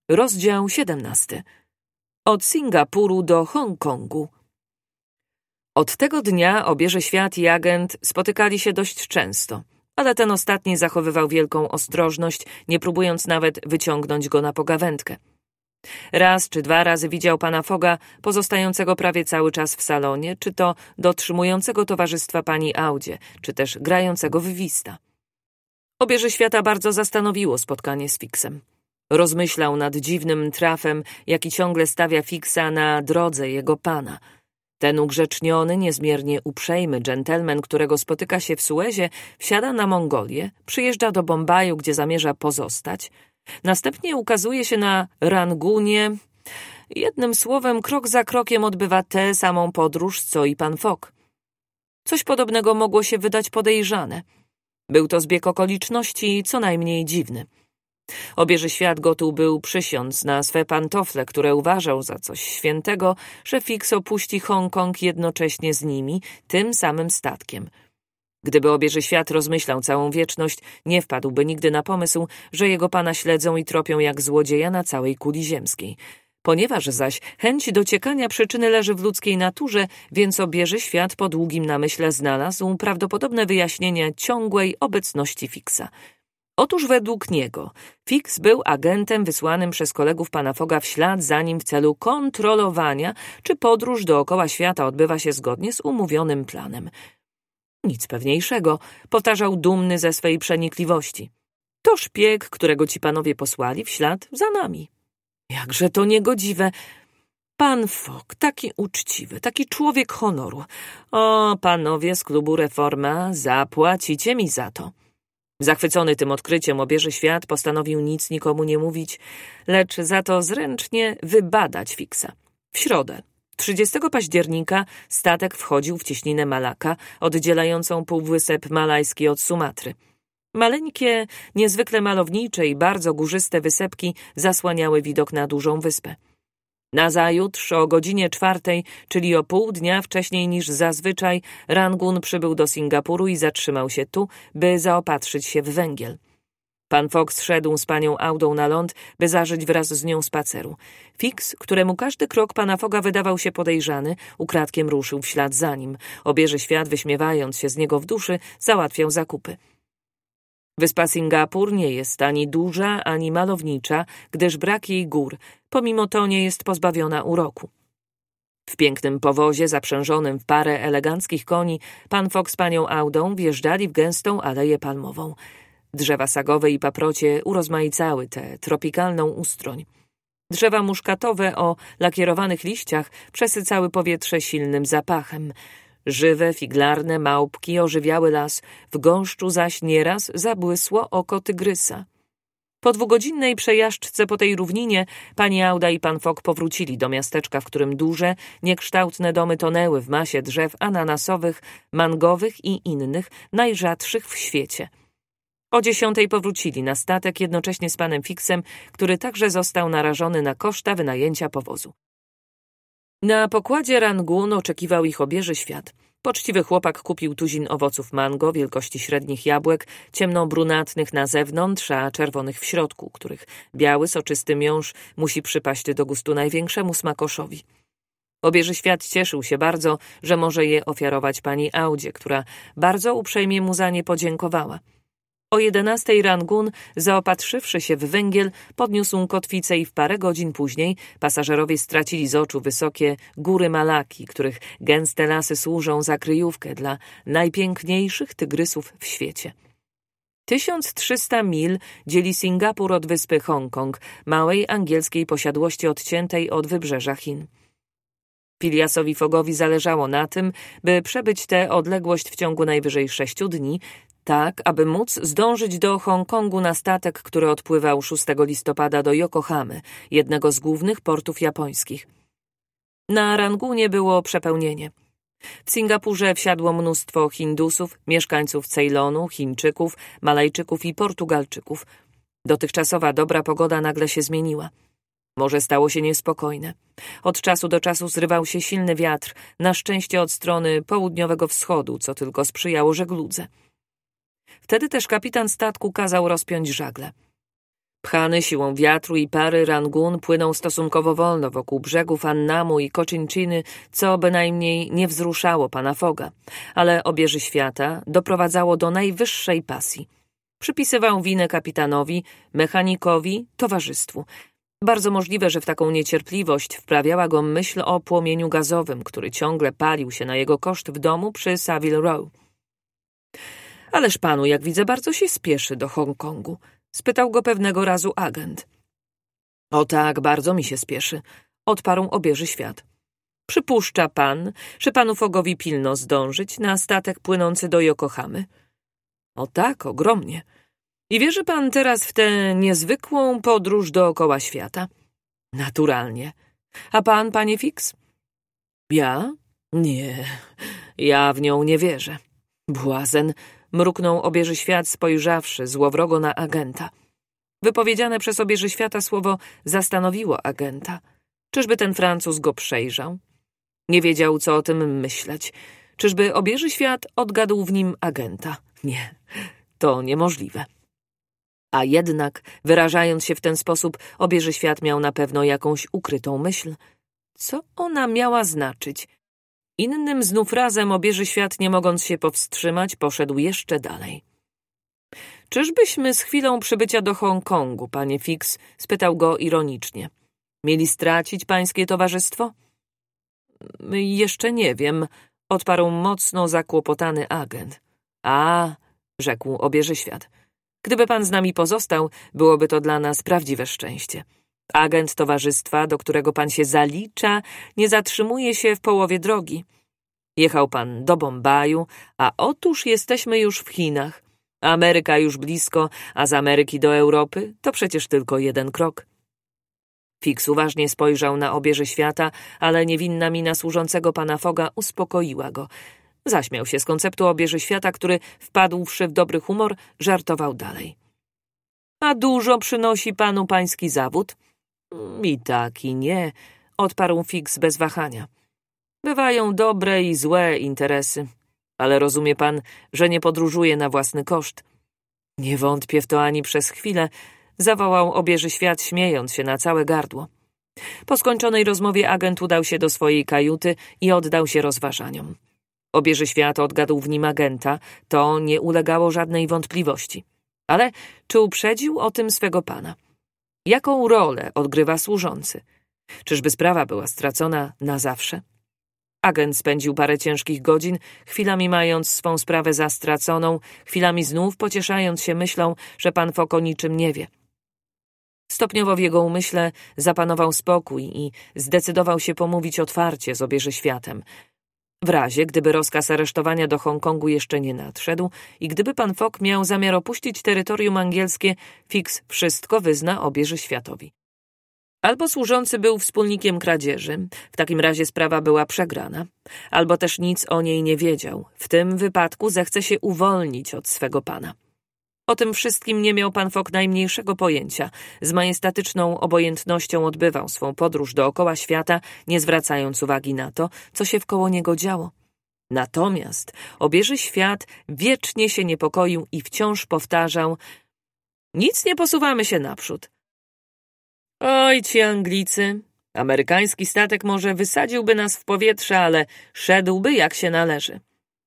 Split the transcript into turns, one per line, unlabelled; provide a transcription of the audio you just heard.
Rozdział 17. Od Singapuru do Hongkongu. Od tego dnia obieży świat i agent spotykali się dość często, ale ten ostatni zachowywał wielką ostrożność, nie próbując nawet wyciągnąć go na pogawędkę. Raz czy dwa razy widział pana Fogga, pozostającego prawie cały czas w salonie, czy to dotrzymującego towarzystwa pani Audzie, czy też grającego w wista. Obieży świata bardzo zastanowiło spotkanie z Fixem. Rozmyślał nad dziwnym trafem, jaki ciągle stawia Fixa na drodze jego pana. Ten ugrzeczniony, niezmiernie uprzejmy dżentelmen, którego spotyka się w Suezie, wsiada na Mongolię, przyjeżdża do Bombaju, gdzie zamierza pozostać. Następnie ukazuje się na Rangunie. Jednym słowem, krok za krokiem odbywa tę samą podróż, co i pan Fogg. Coś podobnego mogło się wydać podejrzane. Był to zbieg okoliczności co najmniej dziwny. Obieży świat gotów był przysiąc na swe pantofle, które uważał za coś świętego, że Fix opuści Hongkong jednocześnie z nimi, tym samym statkiem. Gdyby obieży świat rozmyślał całą wieczność, nie wpadłby nigdy na pomysł, że jego pana śledzą i tropią jak złodzieja na całej kuli ziemskiej. Ponieważ zaś chęć dociekania przyczyny leży w ludzkiej naturze, więc obieży świat po długim namyśle znalazł prawdopodobne wyjaśnienie ciągłej obecności Fixa. Otóż według niego Fix był agentem wysłanym przez kolegów pana Fogga w ślad za nim w celu kontrolowania, czy podróż dookoła świata odbywa się zgodnie z umówionym planem. Nic pewniejszego, powtarzał dumny ze swej przenikliwości. To szpieg, którego ci panowie posłali w ślad za nami. Jakże to niegodziwe. Pan Fogg, taki uczciwy, taki człowiek honoru. O, panowie z klubu Reforma, zapłacicie mi za to. Zachwycony tym odkryciem obieży świat postanowił nic nikomu nie mówić, lecz za to zręcznie wybadać Fixa. W środę, 30 października, statek wchodził w cieśninę Malaka, oddzielającą półwysep malajski od Sumatry. Maleńkie, niezwykle malownicze i bardzo górzyste wysepki zasłaniały widok na dużą wyspę. Nazajutrz o godzinie 4, czyli o pół dnia wcześniej niż zazwyczaj, Rangun przybył do Singapuru i zatrzymał się tu, by zaopatrzyć się w węgiel. Pan Fogg zszedł z panią Audą na ląd, by zażyć wraz z nią spaceru. Fix, któremu każdy krok pana Fogga wydawał się podejrzany, ukradkiem ruszył w ślad za nim. Obieży świat, wyśmiewając się z niego w duszy, załatwiał zakupy. Wyspa Singapur nie jest ani duża, ani malownicza, gdyż brak jej gór, pomimo to nie jest pozbawiona uroku. W pięknym powozie zaprzężonym w parę eleganckich koni pan Fogg z panią Audą wjeżdżali w gęstą aleję palmową. Drzewa sagowe i paprocie urozmaicały tę tropikalną ustroń. Drzewa muszkatowe o lakierowanych liściach przesycały powietrze silnym zapachem. Żywe, figlarne małpki ożywiały las, w gąszczu zaś nieraz zabłysło oko tygrysa. Po 2-godzinnej przejażdżce po tej równinie pani Auda i pan Fogg powrócili do miasteczka, w którym duże, niekształtne domy tonęły w masie drzew ananasowych, mangowych i innych, najrzadszych w świecie. O 10 powrócili na statek jednocześnie z panem Fixem, który także został narażony na koszta wynajęcia powozu. Na pokładzie Rangun oczekiwał ich obieży świat. Poczciwy chłopak kupił tuzin owoców mango wielkości średnich jabłek, ciemno-brunatnych na zewnątrz, a czerwonych w środku, których biały, soczysty miąższ musi przypaść do gustu największemu smakoszowi. Obieży świat cieszył się bardzo, że może je ofiarować pani Audzie, która bardzo uprzejmie mu za nie podziękowała. O 11 Rangun, zaopatrzywszy się w węgiel, podniósł kotwicę i w parę godzin później pasażerowie stracili z oczu wysokie góry Malaki, których gęste lasy służą za kryjówkę dla najpiękniejszych tygrysów w świecie. 1300 mil dzieli Singapur od wyspy Hongkong, małej angielskiej posiadłości odciętej od wybrzeża Chin. Phileasowi Foggowi zależało na tym, by przebyć tę odległość w ciągu najwyżej 6 dni, tak aby móc zdążyć do Hongkongu na statek, który odpływał 6 listopada do Yokohamy, jednego z głównych portów japońskich. Na Rangunie było przepełnienie. W Singapurze wsiadło mnóstwo Hindusów, mieszkańców Ceylonu, Chińczyków, Malajczyków i Portugalczyków. Dotychczasowa dobra pogoda nagle się zmieniła. Morze stało się niespokojne. Od czasu do czasu zrywał się silny wiatr, na szczęście od strony południowego wschodu, co tylko sprzyjało żegludze. Wtedy też kapitan statku kazał rozpiąć żagle. Pchany siłą wiatru i pary, Rangoon płynął stosunkowo wolno wokół brzegów Annamu i Cochinchiny, co bynajmniej nie wzruszało pana Fogga, ale obieży świata doprowadzało do najwyższej pasji. Przypisywał winę kapitanowi, mechanikowi, towarzystwu. Bardzo możliwe, że w taką niecierpliwość wprawiała go myśl o płomieniu gazowym, który ciągle palił się na jego koszt w domu przy Savile Row. Ależ panu, jak widzę, bardzo się spieszy do Hongkongu. Spytał go pewnego razu agent. O tak, bardzo mi się spieszy, odparł obieży świat. Przypuszcza pan, że panu Foggowi pilno zdążyć na statek płynący do Yokohamy? O tak, ogromnie. I wierzy pan teraz w tę niezwykłą podróż dookoła świata? Naturalnie. A pan, panie Fix? Ja? Nie, ja w nią nie wierzę. Błazen, mruknął obieży świat, spojrzawszy złowrogo na agenta. Wypowiedziane przez obieży świata słowo zastanowiło agenta. Czyżby ten Francuz go przejrzał? Nie wiedział, co o tym myśleć. Czyżby obieży świat odgadł w nim agenta? Nie, to niemożliwe. A jednak, wyrażając się w ten sposób, obieży świat miał na pewno jakąś ukrytą myśl. Co ona miała znaczyć? Innym znów razem obieży świat, nie mogąc się powstrzymać, poszedł jeszcze dalej. Czyżbyśmy z chwilą przybycia do Hongkongu, panie Fix, spytał go ironicznie. Mieli stracić pańskie towarzystwo? Jeszcze nie wiem, odparł mocno zakłopotany agent. A, rzekł obieży świat. Gdyby pan z nami pozostał, byłoby to dla nas prawdziwe szczęście. Agent towarzystwa, do którego pan się zalicza, nie zatrzymuje się w połowie drogi. Jechał pan do Bombaju, a otóż jesteśmy już w Chinach. Ameryka już blisko, a z Ameryki do Europy to przecież tylko jeden krok. Fix uważnie spojrzał na obieży świata, ale niewinna mina służącego pana Fogga uspokoiła go. Zaśmiał się z konceptu obieży świata, który, wpadłszy w dobry humor, żartował dalej. A dużo przynosi panu pański zawód? I tak, i nie, odparł Fix bez wahania. Bywają dobre i złe interesy, ale rozumie pan, że nie podróżuje na własny koszt. Nie wątpię w to ani przez chwilę, zawołał obieży świat, śmiejąc się na całe gardło. Po skończonej rozmowie agent udał się do swojej kajuty i oddał się rozważaniom. Obieży świat odgadł w nim agenta, to nie ulegało żadnej wątpliwości. Ale czy uprzedził o tym swego pana? Jaką rolę odgrywa służący? Czyżby sprawa była stracona na zawsze? Agent spędził parę ciężkich godzin, chwilami mając swą sprawę za straconą, chwilami znów pocieszając się myślą, że pan Fogg o niczym nie wie. Stopniowo w jego umyśle zapanował spokój i zdecydował się pomówić otwarcie z obieży światem. W razie, gdyby rozkaz aresztowania do Hongkongu jeszcze nie nadszedł i gdyby pan Fogg miał zamiar opuścić terytorium angielskie, Fix wszystko wyzna obieży światowi. Albo służący był wspólnikiem kradzieży, w takim razie sprawa była przegrana, albo też nic o niej nie wiedział. W tym wypadku zechce się uwolnić od swego pana. O tym wszystkim nie miał pan Fogg najmniejszego pojęcia. Z majestatyczną obojętnością odbywał swą podróż dookoła świata, nie zwracając uwagi na to, co się wkoło niego działo. Natomiast obieży świat wiecznie się niepokoił i wciąż powtarzał: nic nie posuwamy się naprzód. Oj, ci Anglicy, amerykański statek może wysadziłby nas w powietrze, ale szedłby jak się należy.